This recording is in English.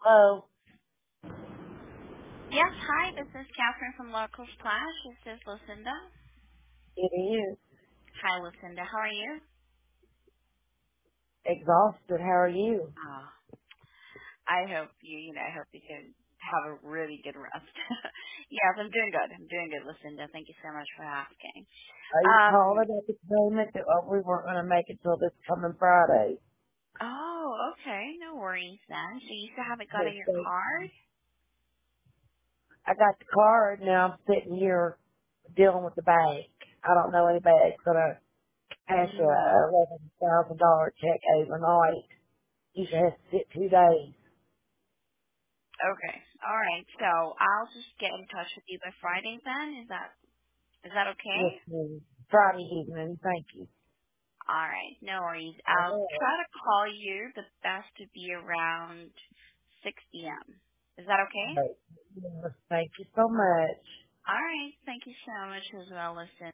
Oh, Yes, hi, this is Catherine from Local Splash. This is Lucinda. it is. Hi, Lucinda. How are you? Exhausted. How are you? Oh, I hope I hope you can have a really good rest. Yes, I'm doing good. I'm doing good, Lucinda. Thank you so much for asking. Are you Um, calling at the payment that we weren't going to make it till this coming Friday? oh, okay. No worries then. So you still haven't Yes, gotten your thank you. card? I got the card. Now I'm sitting here dealing with the bank. I don't know anybody that's going to cash Mm, a $11,000 check overnight. Usually has to sit 2 days. okay. All right. So I'll just get in touch with you by Friday then. Is that okay? Yes, ma'am. Friday evening. Thank you. All right, no worries. All I'll right. try to call you. The best to be around 6 p.m. Is that okay? Yes, thank you so much. All right. Thank you so much as well, listen.